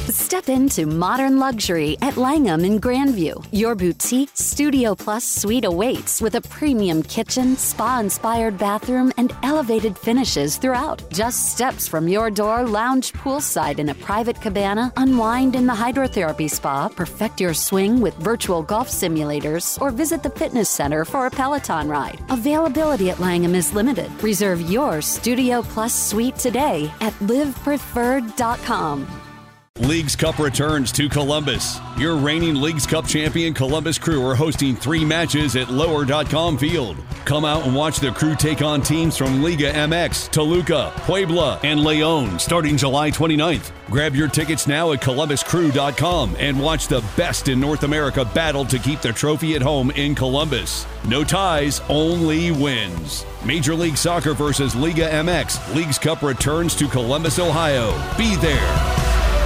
Step into modern luxury at Langham in Grandview. Your boutique Studio Plus suite awaits with a premium kitchen, spa-inspired bathroom, and elevated finishes throughout. Just steps from your door, lounge poolside in a private cabana, unwind in the hydrotherapy spa, perfect your swing with virtual golf simulators, or visit the fitness center for a Peloton ride. Availability at Langham is limited. Reserve your Studio Plus suite today at livepreferred.com. Leagues Cup returns to Columbus. Your reigning Leagues Cup champion Columbus Crew are hosting 3 matches at Lower.com Field. Come out and watch the Crew take on teams from Liga MX, Toluca, Puebla, and León starting July 29th. Grab your tickets now at columbuscrew.com and watch the best in North America battle to keep the trophy at home in Columbus. No ties, only wins. Major League Soccer versus Liga MX. Leagues Cup returns to Columbus, Ohio. Be there.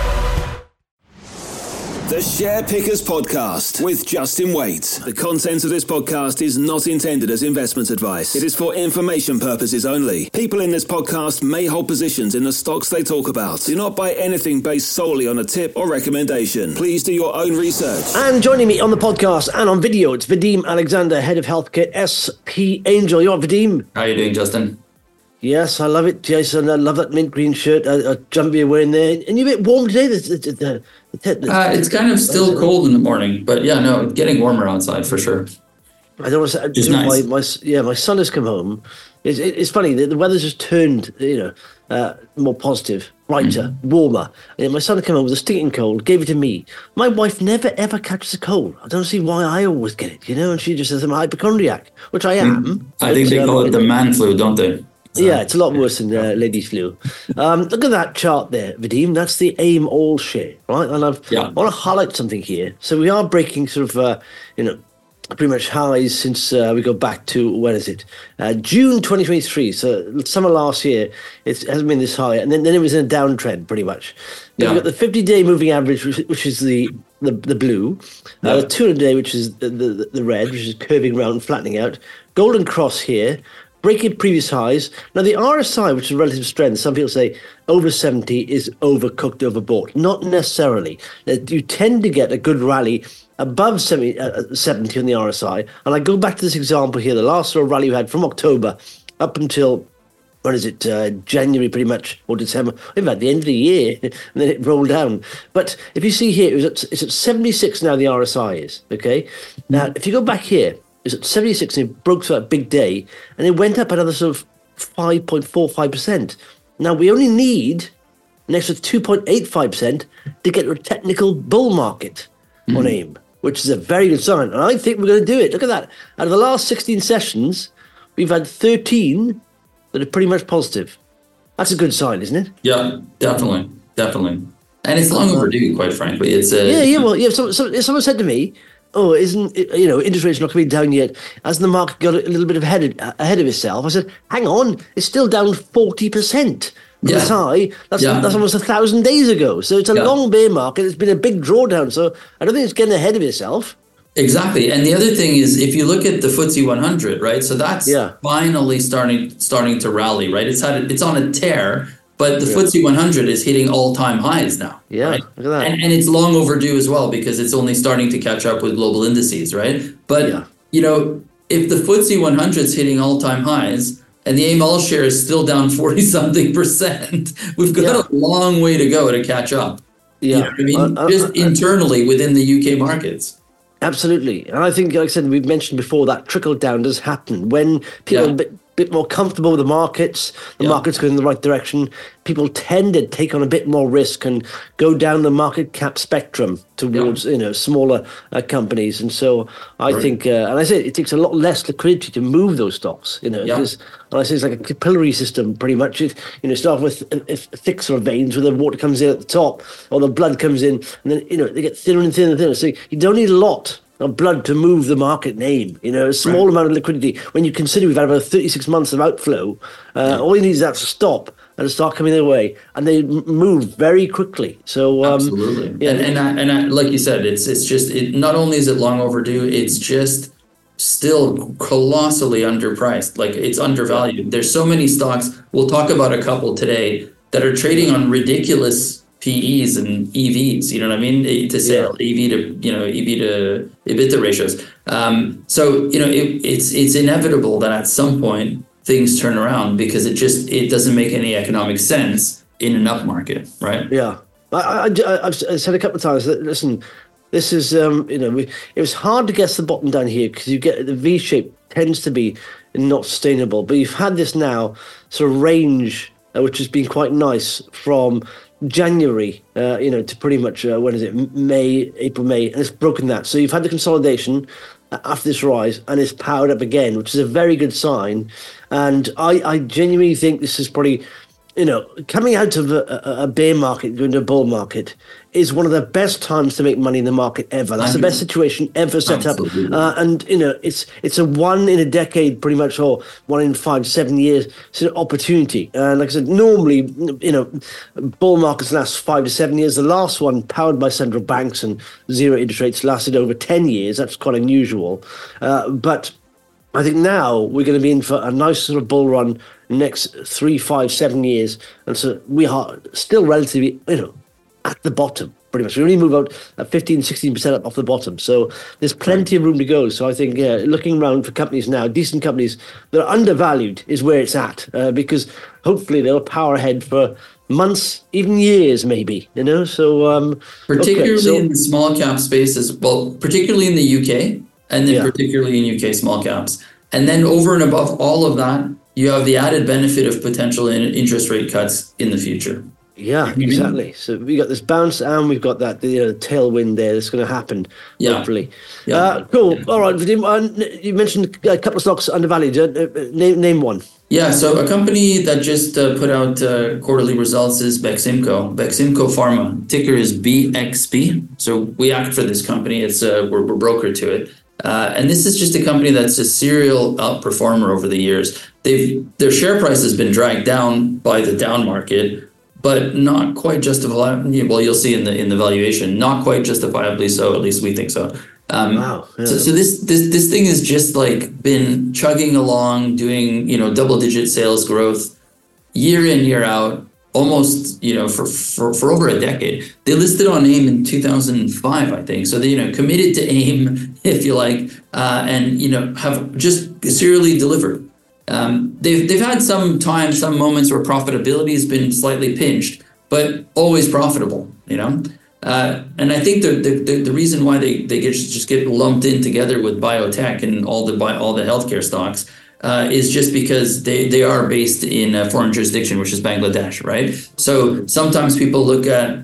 The Share Pickers Podcast with Justin Waite. The content of this podcast is not intended as investment advice. It is for information purposes only. People in this podcast may hold positions in the stocks they talk about. Do not buy anything based solely on a tip or recommendation. Please do your own research. And joining me on the podcast and on video, it's Vadim Alexander, Head of Healthcare, SP Angel. You all right, Vadim? How are you doing, Justin? Yes, I love it, Jason. I love that mint green shirt, jumper you're wearing there. And you're a bit warm today. It's kind of still cold in the morning, but yeah, no, getting warmer outside for sure. I don't want to say, Just nice. My son has come home. It's funny, the weather's just turned, more positive, brighter, warmer. And my son came home with a stinking cold, gave it to me. My wife never ever catches a cold. I don't see why I always get it, and she just says I'm a hypochondriac, which I am. I think they call it the man flu, don't they? Yeah, it's a lot worse than ladies' flu. Look at that chart there, Vadim. That's the AIM all share, right? And I want to highlight something here. So we are breaking sort of, pretty much highs since we go back to, when is it? June 2023. So summer last year, it hasn't been this high. And then it was in a downtrend, pretty much. We've got the 50-day moving average, which is the blue. The 200-day, which is the red, which is curving around and flattening out. Golden cross here. Breaking previous highs. Now, the RSI, which is relative strength, some people say over 70 is overcooked, overbought. Not necessarily. You tend to get a good rally above 70 on the RSI. And I go back to this example here, the last sort of rally we had from October up until, January pretty much, or December, in fact, the end of the year, and then it rolled down. But if you see here, it's at 76 now, the RSI is, okay? Now, if you go back here, it's at 76 and it broke through that big day and it went up another sort of 5.45%. Now we only need an extra 2.85% to get to a technical bull market on AIM, which is a very good sign. And I think we're going to do it. Look at that. Out of the last 16 sessions, we've had 13 that are pretty much positive. That's a good sign, isn't it? Yeah, definitely. And it's long overdue, quite frankly. It's someone said to me, oh, isn't interest rates not coming down yet? Hasn't the market got a little bit ahead of itself? I said, hang on, it's still down 40%. That's high. That's almost 1,000 days ago. So it's a long bear market. It's been a big drawdown. So I don't think it's getting ahead of itself. Exactly. And the other thing is, if you look at the FTSE 100, right? So that's finally starting to rally, right? It's on a tear. But the FTSE 100 is hitting all-time highs now. Yeah, right? Look at that. And it's long overdue as well because it's only starting to catch up with global indices, right? But, if the FTSE 100 is hitting all-time highs and the AIM all share is still down 40-something%, we've got a long way to go to catch up. Yeah. You know what I mean? Just internally within the UK markets. Absolutely. And I think, like I said, we've mentioned before, that trickle down does happen. When people are a bit more comfortable with the markets going in the right direction, people tend to take on a bit more risk and go down the market cap spectrum towards smaller companies. And so I think, and I say it takes a lot less liquidity to move those stocks. Because, and I say it's like a capillary system pretty much. Start with thick sort of veins where the water comes in at the top or the blood comes in, and then they get thinner and thinner and thinner. So you don't need a lot of blood to move the market name. A small amount of liquidity. When you consider we've had about 36 months of outflow, all you need is that to stop and to start coming their way, and they move very quickly. So absolutely, and like you said, it's just not only is it long overdue, it's just still colossally underpriced. Like, it's undervalued. There's so many stocks. We'll talk about a couple today that are trading on ridiculous PEs and EVs, you know what I mean? To sale, EV to EBITDA ratios. So, it's inevitable that at some point things turn around because it doesn't make any economic sense in an up market, right? Yeah. I've said a couple of times that, listen, this is, it was hard to guess the bottom down here because you get the V shape tends to be not sustainable, but you've had this now sort of range, which has been quite nice from January, to pretty much, when is it, April, May, and it's broken that. So you've had the consolidation after this rise, and it's powered up again, which is a very good sign. And I genuinely think this is probably, coming out of a bear market, going to a bull market, is one of the best times to make money in the market ever. That's the best situation ever set Absolutely. up. And, it's a one in a decade, pretty much, or 1 in 5 to 7 years sort of opportunity. And like I said, normally, bull markets last 5 to 7 years. The last one, powered by central banks and zero interest rates, lasted over 10 years. That's quite unusual. But I think now we're going to be in for a nice sort of bull run next 3, 5, 7 years. And so we are still relatively, at the bottom, pretty much. We only move out at 15, 16% up off the bottom. So there's plenty of room to go. So I think, looking around for companies now, decent companies that are undervalued is where it's at, because hopefully they'll power ahead for months, even years, maybe, So particularly in the small cap space as well, particularly in the UK, and then particularly in UK small caps. And then over and above all of that, you have the added benefit of potential interest rate cuts in the future. Yeah, exactly. So we got this bounce, and we've got that tailwind there that's going to happen. Hopefully. Yeah. Cool. All right, Vadim, you mentioned a couple of stocks undervalued. Name one. Yeah. So a company that just put out quarterly results is Beximco Pharma. Ticker is BXP. So we act for this company. It's we're broker to it. And this is just a company that's a serial outperformer over the years. Their share price has been dragged down by the down market, but not quite justifiably. Well, you'll see in the valuation, not quite justifiably so. At least we think so. Wow. Yeah. So this thing has just like been chugging along, doing double-digit sales growth year in, year out, almost for over a decade. They listed on AIM in 2005, I think. So they committed to AIM, if you like, and have just serially delivered. They've had some moments where profitability has been slightly pinched, but always profitable, And I think the reason why they get lumped in together with biotech and all the healthcare stocks is just because they are based in a foreign jurisdiction, which is Bangladesh, right? So sometimes people look at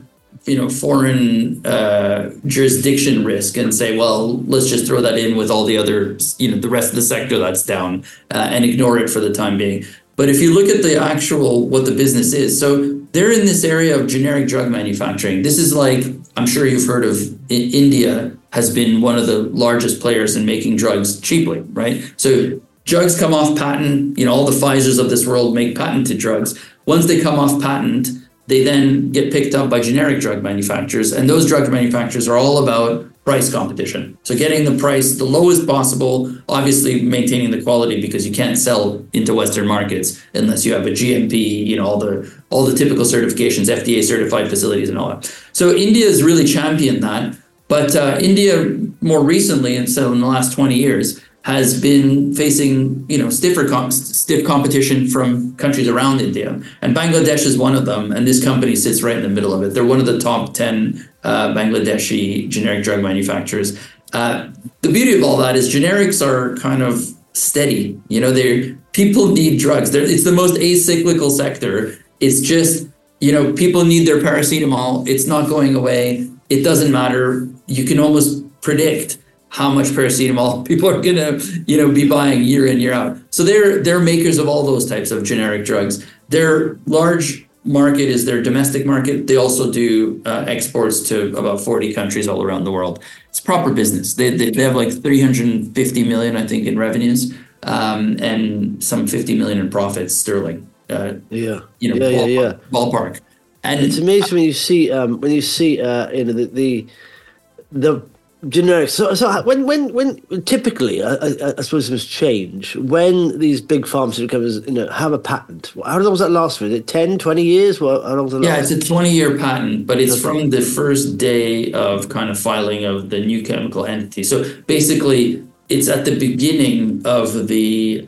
foreign jurisdiction risk and say, well, let's just throw that in with all the other, the rest of the sector that's down and ignore it for the time being. But if you look at the actual, what the business is, so they're in this area of generic drug manufacturing. This is like, I'm sure you've heard of India has been one of the largest players in making drugs cheaply, right? So drugs come off patent, all the Pfizers of this world make patented drugs. Once they come off patent, they then get picked up by generic drug manufacturers. And those drug manufacturers are all about price competition. So getting the price the lowest possible, obviously maintaining the quality, because you can't sell into Western markets unless you have a GMP, all the typical certifications, FDA certified facilities and all that. So India has really championed that. But India more recently, and so in the last 20 years, has been facing, stiff competition from countries around India. And Bangladesh is one of them. And this company sits right in the middle of it. They're one of the top 10 Bangladeshi generic drug manufacturers. The beauty of all that is generics are kind of steady. People need drugs. It's the most acyclical sector. It's just, people need their paracetamol. It's not going away. It doesn't matter. You can almost predict how much paracetamol people are going to, be buying year in, year out. So they're makers of all those types of generic drugs. Their large market is their domestic market. They also do exports to about 40 countries all around the world. It's proper business. They have like 350 million, I think, in revenues, and some 50 million in profits sterling. Ballpark. And it's amazing when you see the generic. So when typically, I suppose this change when these big pharmaceutical companies, have a patent. How long does that last for? Is it 10, 20 years? How long does it last? It's a 20-year patent, but it's from the first day of kind of filing of the new chemical entity. So basically, it's at the beginning of the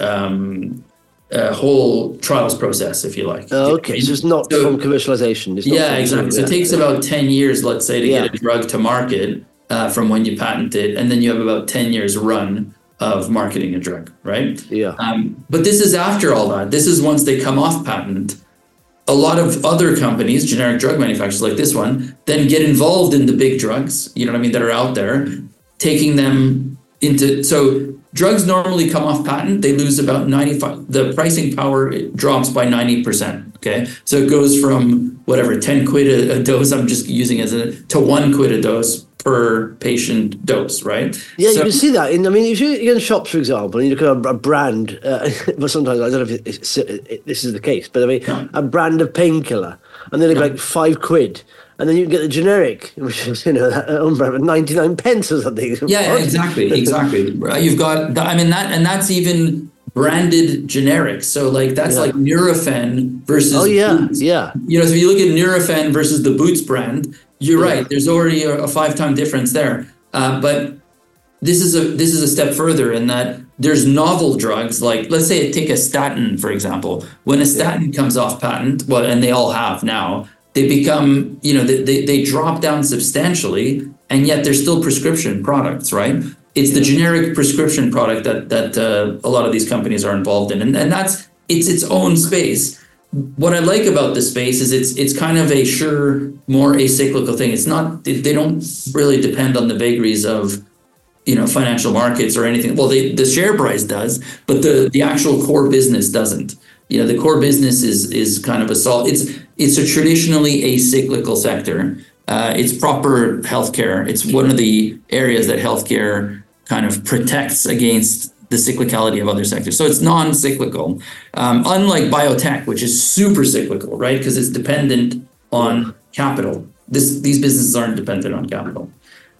whole trials process, if you like. Oh, okay, so it's not from commercialization. Exactly. So it takes about 10 years, let's say, to get a drug to market from when you patent it, and then you have about 10 years run of marketing a drug, right? Yeah. But this is after all that. This is once they come off patent. A lot of other companies, generic drug manufacturers like this one, then get involved in the big drugs, that are out there, taking them into... So drugs normally come off patent, they lose about 95, the pricing power drops by 90%, okay? So it goes from 10 quid a dose, I'm just using to 1 quid a dose per patient dose, right? Yeah, so, you can see that. If you go in shops, for example, and you look at a brand, but sometimes, I don't know if this is the case, but a brand of painkiller, and they're like 5 quid. And then you can get the generic, which is, owned by 99 pence or something. Yeah, exactly. You've got, that's even branded generics. So that's like Nurofen versus Boots. Yeah. So if you look at Nurofen versus the Boots brand, you're right. There's already a 5-time difference there. But this is a step further in that there's novel drugs, like let's say take a statin, for example. When a statin comes off patent, and they all have now, they become, they drop down substantially, and yet they're still prescription products, right? It's the generic prescription product that a lot of these companies are involved in, and it's its own space. What I like about this space is it's kind of more acyclical thing. It's not, they don't really depend on the vagaries of, financial markets or anything. Well, the share price does, but the actual core business doesn't. The core business is kind of it's a traditionally acyclical sector. It's proper healthcare. It's one of the areas that healthcare kind of protects against the cyclicality of other sectors. So it's non-cyclical, unlike biotech, which is super cyclical, right? Because it's dependent on capital. These businesses aren't dependent on capital.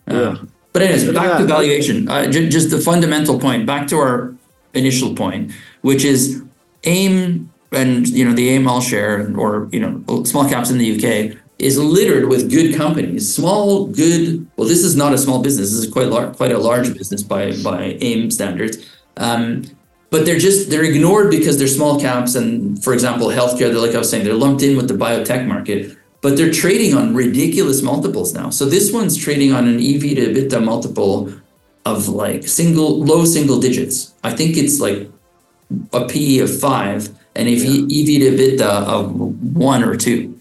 But anyways, back to valuation. Just the fundamental point, back to our initial point, which is AIM and the AIM all share or small caps in the UK is littered with good companies, small good. Well, this is not a small business. This is quite a large business by AIM standards. But they're ignored because they're small caps, and for example, healthcare. They're like I was saying, they're lumped in with the biotech market, but they're trading on ridiculous multiples now. So this one's trading on an EV to EBITDA multiple of low single digits. I think it's like a PE of 5 and EV to EBITDA of 1 or 2.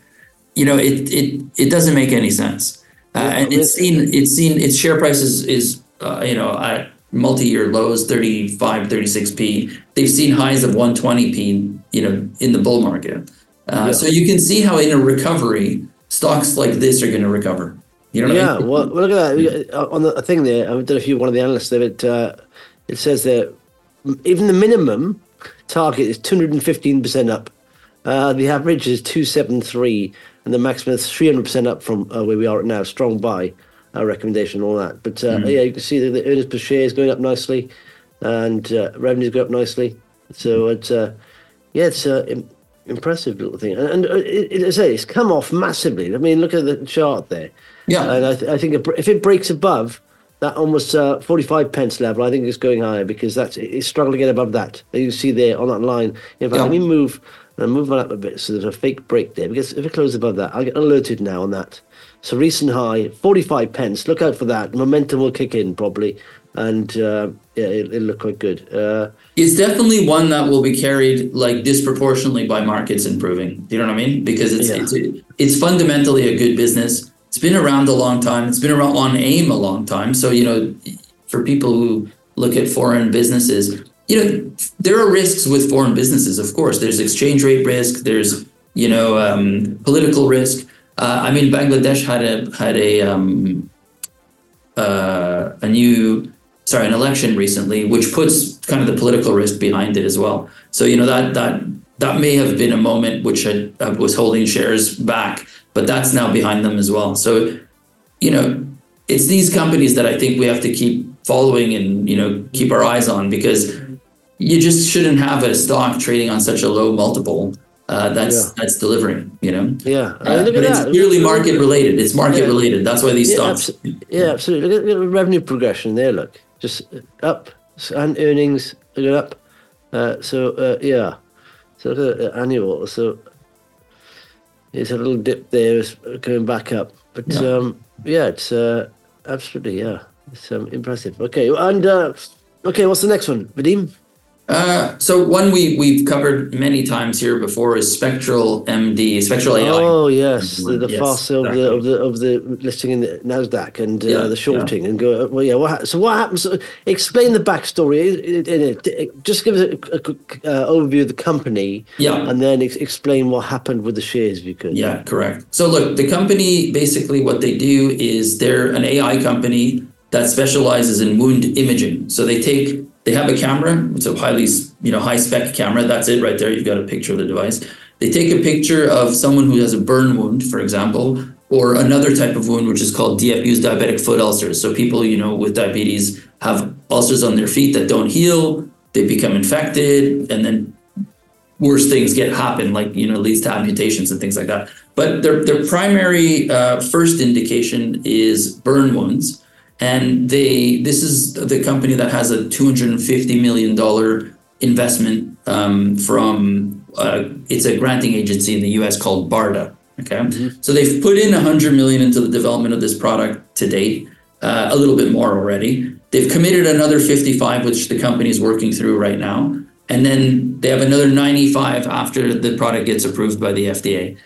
It doesn't make any sense. And it's seen its share price is at multi-year lows, 35, 36p. They've seen highs of 120p, in the bull market. So you can see how in a recovery, stocks like this are going to recover. You know what I mean? Well, look at that. On the thing there, I don't know if you're one of the analysts of it, it says that even the minimum target is 215% up. The average is 273, and the maximum is 300% up from where we are now. Strong buy recommendation, all that. But you can see that the earnings per share is going up nicely, and revenues go up nicely. So it's impressive little thing. And it's come off massively. I mean, look at the chart there. Yeah. And I think if it breaks above that almost 45 pence level, I think it's going higher because it's struggling to get above that. You see there on that line. In fact, let me move on up a bit so there's a fake break there, because if it closes above that, I'll get alerted now on that. So recent high, 45 pence. Look out for that. Momentum will kick in probably, and it'll look quite good. It's definitely one that will be carried disproportionately by markets improving. Do you know what I mean? Because it's fundamentally a good business. It's been around a long time. It's been around on AIM a long time. So, for people who look at foreign businesses, there are risks with foreign businesses, of course. There's exchange rate risk. There's, political risk. Bangladesh had an election recently, which puts kind of the political risk behind it as well. So, that may have been a moment which was holding shares back, but that's now behind them as well. So, it's these companies that I think we have to keep following and, keep our eyes on, because you just shouldn't have a stock trading on such a low multiple that's delivering, Yeah. But it's clearly market related. It's market related. That's why these stocks. Absolutely. Look at the revenue progression there. Look, just up, and earnings are up. So look at the annual. So it's a little dip there, it's going back up. But it's absolutely, it's impressive. Okay, and what's the next one, Vadim? So one we've covered many times here before is Spectral MD, Spectral AI. Oh yes, the fast sale of the listing in the Nasdaq and the shorting and go. Well, yeah. So what happens? Explain the backstory in it. Just give us a quick overview of the company. Yeah, and then explain what happened with the shares, if you could. Yeah, correct. So look, the company basically what they do is they're an AI company that specializes in wound imaging. So they have a camera. It's a highly, high spec camera. That's it right there. You've got a picture of the device. They take a picture of someone who has a burn wound, for example, or another type of wound, which is called DFUs, diabetic foot ulcers. So people, with diabetes have ulcers on their feet that don't heal. They become infected, and then worse things happen, like, leads to amputations and things like that. But their primary first indication is burn wounds. And this is the company that has a $250 million investment from it's a granting agency in the US called BARDA. Okay, So they've put in $100 million into the development of this product to date, a little bit more already. They've committed another 55, which the company is working through right now, and then they have another 95 after the product gets approved by the FDA.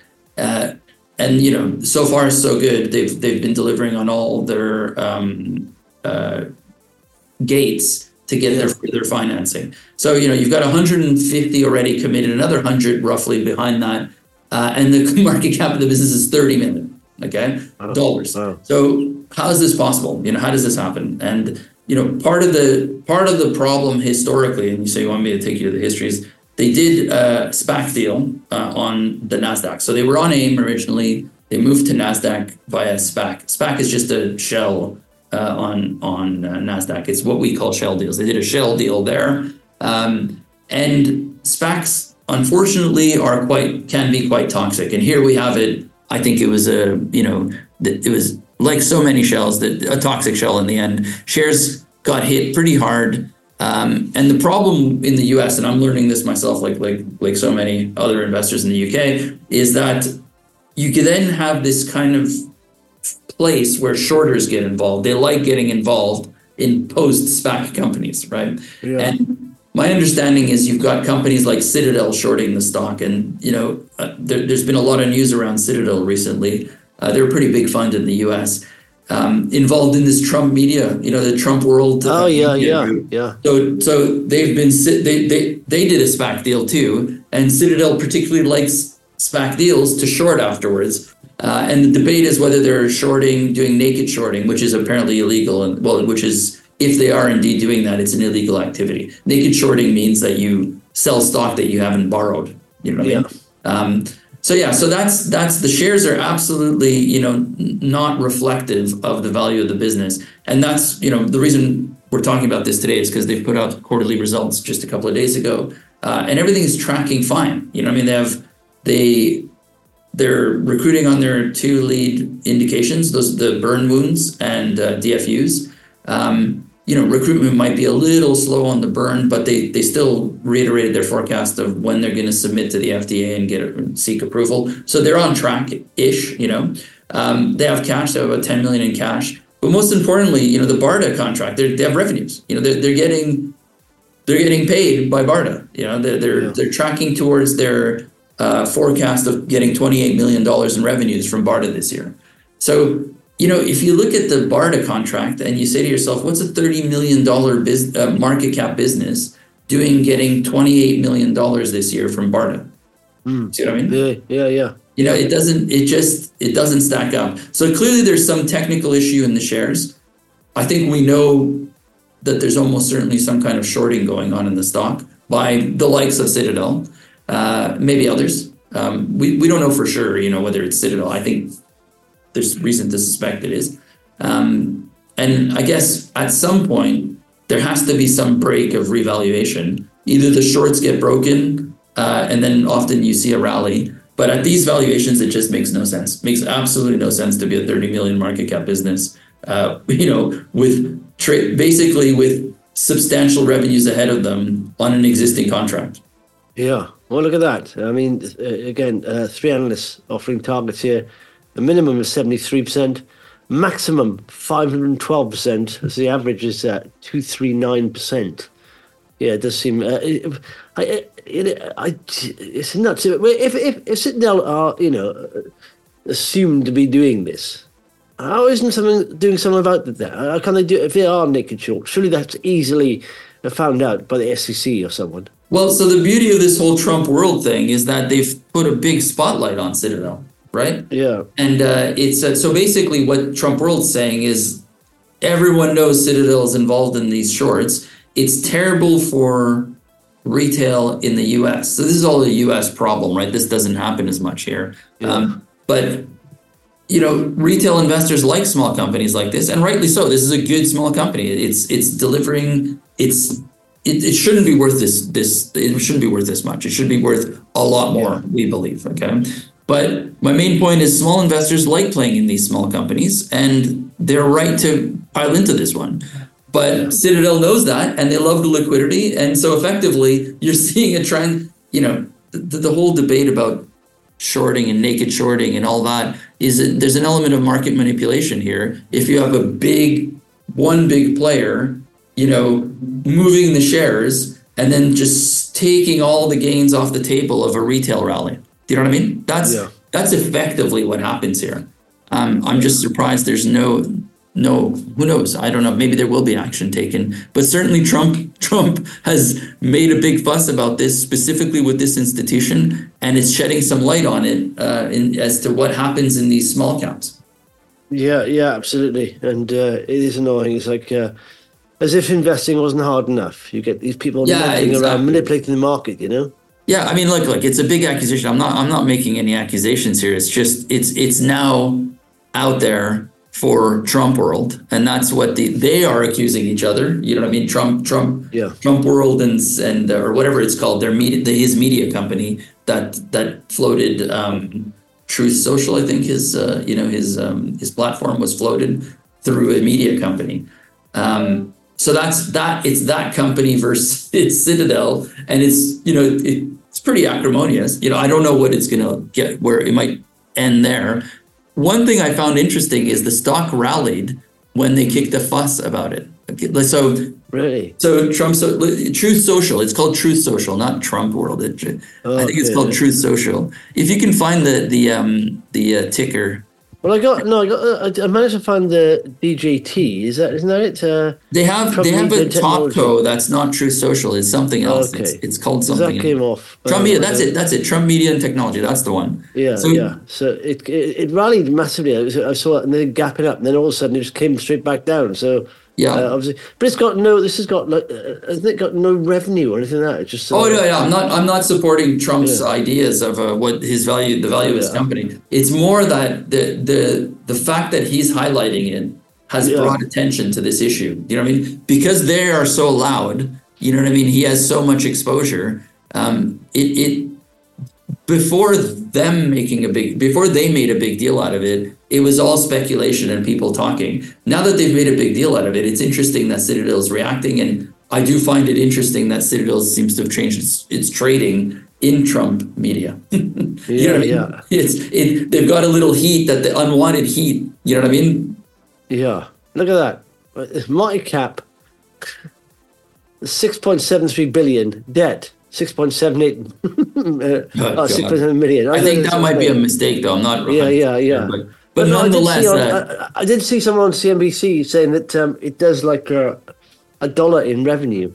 And so far so good. They've been delivering on all their gates to get their financing. So you've got 150 already committed, another 100 roughly behind that, and the market cap of the business is $30 million. Okay, dollars. Wow. So how is this possible? How does this happen? And part of the problem historically, and you say you want me to take you to the history, is they did a SPAC deal on the Nasdaq. So they were on AIM originally. They moved to Nasdaq via SPAC. SPAC is just a shell on Nasdaq. It's what we call shell deals. They did a shell deal there, and SPACs unfortunately can be quite toxic. And here we have it. I think it was it was like so many shells, a toxic shell in the end. Shares got hit pretty hard. And the problem in the US, and I'm learning this myself, like so many other investors in the UK, is that you can then have this kind of place where shorters get involved. They like getting involved in post-SPAC companies, right? Yeah. And my understanding is you've got companies like Citadel shorting the stock, and there's been a lot of news around Citadel recently. They're a pretty big fund in the US. Involved in this Trump media, the Trump world. Yeah. So they've been they did a SPAC deal too, and Citadel particularly likes SPAC deals to short afterwards. And the debate is whether they're doing naked shorting, which is apparently illegal, and which is, if they are indeed doing that, it's an illegal activity. Naked shorting means that you sell stock that you haven't borrowed. You know what I mean? So that's the shares are absolutely, not reflective of the value of the business. And that's, the reason we're talking about this today is because they've put out quarterly results just a couple of days ago, and everything is tracking fine. They're recruiting on their two lead indications, the burn wounds and DFUs. Recruitment might be a little slow on the burn, but they still reiterated their forecast of when they're going to submit to the FDA and seek approval. So they're on track-ish, They have cash, they have about $10 million in cash. But most importantly, the BARDA contract, they have revenues. They're getting paid by BARDA. They're tracking towards their forecast of getting $28 million in revenues from BARDA this year. So if you look at the BARDA contract and you say to yourself, what's a $30 million market cap business getting $28 million this year from BARDA? See what I mean? Yeah. It doesn't stack up. So clearly there's some technical issue in the shares. I think we know that there's almost certainly some kind of shorting going on in the stock by the likes of Citadel, maybe others. We don't know for sure, whether it's Citadel. I think there's reason to suspect it is. And I guess at some point, there has to be some break of revaluation. Either the shorts get broken, and then often you see a rally. But at these valuations, it just makes no sense. Makes absolutely no sense to be a 30 million market cap business, basically with substantial revenues ahead of them on an existing contract. Yeah. Well, look at that. I mean, again, 3 analysts offering targets here. A minimum of 73%, maximum 512%. As the average is 239%. Yeah, it does seem. It's nuts. If Citadel are, assumed to be doing this, how isn't someone doing something about that? How can they do it if they are naked short? Surely that's easily found out by the SEC or someone. Well, so the beauty of this whole Trump world thing is that they've put a big spotlight on Citadel, right? Yeah. And it's so basically what Trump world's saying is everyone knows Citadel is involved in these shorts. It's terrible for retail in the U.S. So this is all a U.S. problem, right? This doesn't happen as much here. Yeah. But retail investors like small companies like this, and rightly so. This is a good small company. It's delivering. It shouldn't be worth this. It shouldn't be worth this much. It should be worth a lot more. We believe. Okay. But my main point is small investors like playing in these small companies, and they're right to pile into this one. But Citadel knows that, and they love the liquidity, and so effectively, you're seeing a trend. The whole debate about shorting and naked shorting and all that is there's an element of market manipulation here. If you have one big player, moving the shares and then just taking all the gains off the table of a retail rally. Do you know what I mean? That's effectively what happens here. I'm just surprised there's no, who knows? I don't know. Maybe there will be action taken, but certainly Trump has made a big fuss about this, specifically with this institution, and it's shedding some light on it as to what happens in these small caps. Yeah, absolutely. And it is annoying. It's like as if investing wasn't hard enough. You get these people around manipulating the market, Yeah, I mean, look, it's a big accusation. I'm not making any accusations here. It's just it's now out there for Trump world, and that's what they are accusing each other. You know what I mean? Trump world and or whatever it's called. His media company that floated Truth Social. I think his platform was floated through a media company. So it's that company versus it's Citadel, and it's pretty acrimonious. I don't know what it's going to get, where it might end there. One thing I found interesting is the stock rallied when they kicked a fuss about it. So really, Truth Social. It's called Truth Social, not Trump World. I think it's called Truth Social. If you can find the ticker. Well, I managed to find the DJT. Isn't that it? They have a top co that's not Truth Social. It's something else. Okay. It's called something. That came off. Trump Media. That's it. Trump Media and Technology. That's the one. Yeah. So it rallied massively. I saw it and then gapping up, and then all of a sudden it just came straight back down. So. Yeah, obviously, but it's got no. This has got hasn't it got no revenue or anything like that? It's just. I'm not supporting Trump's ideas of what the value of his company. It's more that the fact that he's highlighting it has brought attention to this issue. You know what I mean? Because they are so loud. You know what I mean? He has so much exposure. Before they made a big deal out of it, it was all speculation and people talking. Now that they've made a big deal out of it, it's interesting that Citadel is reacting, and I do find it interesting that Citadel seems to have changed its trading in Trump media. You know what I mean? They've got a little heat, the unwanted heat. You know what I mean? Yeah. Look at that. Market cap, 6.73 billion, debt 6.78 6.7 million. I think that might be a mistake, though. I'm not. Yeah. But nonetheless, I did see someone on CNBC saying that it does like $1 in revenue.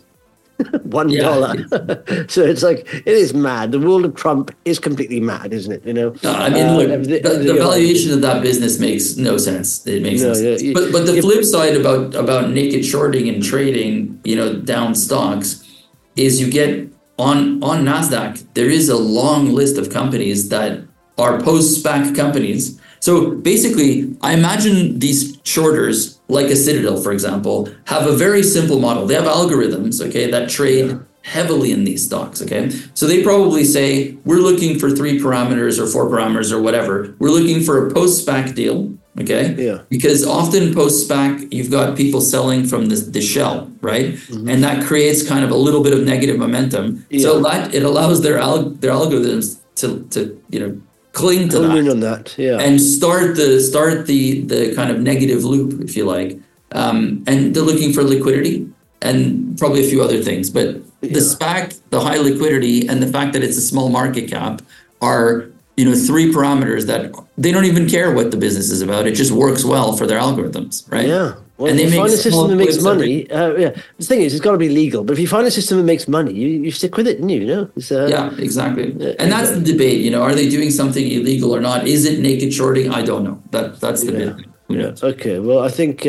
$1. So it's like, it is mad. The world of Trump is completely mad, isn't it? I mean, look, the valuation of that business makes no sense. It makes no sense. But the flip side about naked shorting and trading, down stocks, is you get on NASDAQ, there is a long list of companies that are post-SPAC companies. So basically, I imagine these shorters, like a Citadel, for example, have a very simple model. They have algorithms, okay, that trade heavily in these stocks, okay? So they probably say, we're looking for 3 parameters or 4 parameters or whatever. We're looking for a post-SPAC deal, okay? Yeah. Because often post-SPAC, you've got people selling from the shell, right? Mm-hmm. And that creates kind of a little bit of negative momentum. Yeah. So that it allows their algorithms to cling to that, on that, yeah, and start the kind of negative loop, if you like. And they're looking for liquidity and probably a few other things, but the SPAC, the high liquidity, and the fact that it's a small market cap are 3 parameters that they don't even care what the business is about. It just works well for their algorithms, right? Yeah. Well, and if you find a system that makes money, the thing is, it's got to be legal. But if you find a system that makes money, you stick with it, don't you? Yeah, exactly. And that's the debate. Are they doing something illegal or not? Is it naked shorting? I don't know. That's the debate. Yeah. Okay. Well, I think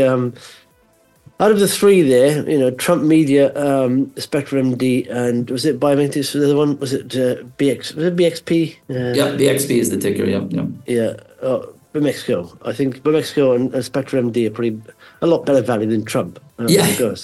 out of the 3 there, Trump Media, Spectrum MD, and was it Biometrics? The other one was it BX? Was it BXP? BXP is the ticker. Yeah. Bimexco. I think Bimexco and Spectrum MD are pretty a lot better value than Trump. I mean,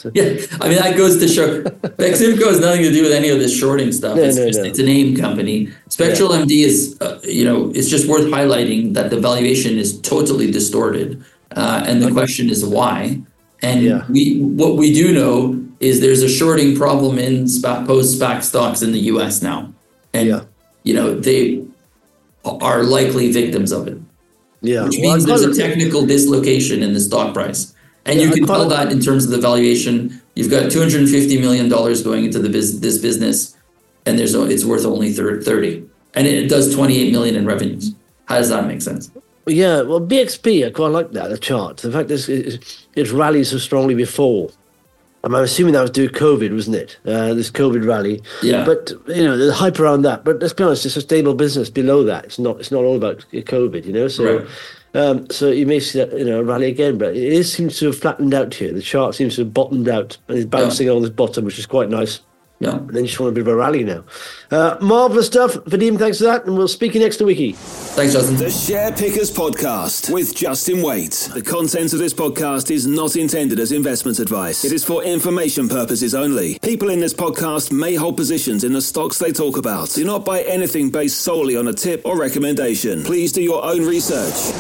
that goes to show Beximco has nothing to do with any of this shorting stuff. It's an AIM company. Spectral MD is, it's just worth highlighting that the valuation is totally distorted, and the question is why. And what we do know is there's a shorting problem in post-SPAC stocks in the U.S. now, and they are likely victims of it. Yeah, which means there's a technical dislocation in the stock price. And you can tell that in terms of the valuation. You've got $250 million going into this business, and it's worth only 30. And it does 28 million in revenues. How does that make sense? Yeah, well, BXP, I quite like that, the chart. The fact that it's rallied so strongly before. I'm assuming that was due to COVID, wasn't it? This COVID rally. Yeah. But, the hype around that. But let's be honest, it's a stable business below that. It's not all about COVID, So, right. So you may see that, rally again. But it seems to have flattened out here. The chart seems to have bottomed out and is bouncing on this bottom, which is quite nice. Yeah. And then you just want a bit of a rally now. Marvellous stuff. Vadim, thanks for that. And we'll speak you next week. Thanks, Justin. The Share Pickers Podcast with Justin Waite. The content of this podcast is not intended as investment advice. It is for information purposes only. People in this podcast may hold positions in the stocks they talk about. Do not buy anything based solely on a tip or recommendation. Please do your own research.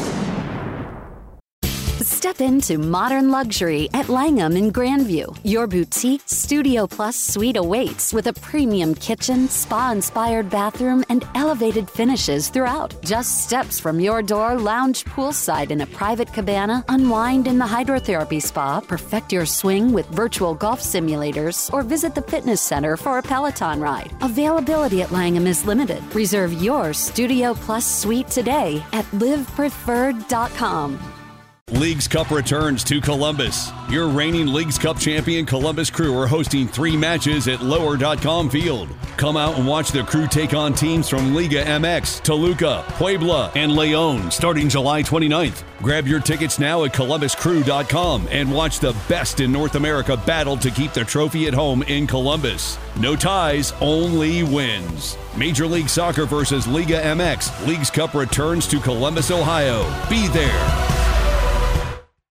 Step into modern luxury at Langham in Grandview. Your boutique Studio Plus suite awaits with a premium kitchen, spa-inspired bathroom, and elevated finishes throughout. Just steps from your door, lounge poolside in a private cabana, unwind in the hydrotherapy spa, perfect your swing with virtual golf simulators, or visit the fitness center for a Peloton ride. Availability at Langham is limited. Reserve your Studio Plus suite today at livepreferred.com. Leagues Cup returns to Columbus. Your reigning Leagues Cup champion Columbus Crew are hosting 3 matches at lower.com field. Come out and watch the Crew take on teams from Liga MX, Toluca, Puebla, and León starting July 29th. Grab your tickets now at columbuscrew.com and watch the best in North America battle to keep the trophy at home in Columbus. No ties, only wins. Major League Soccer versus Liga MX. Leagues Cup returns to Columbus, Ohio. Be there.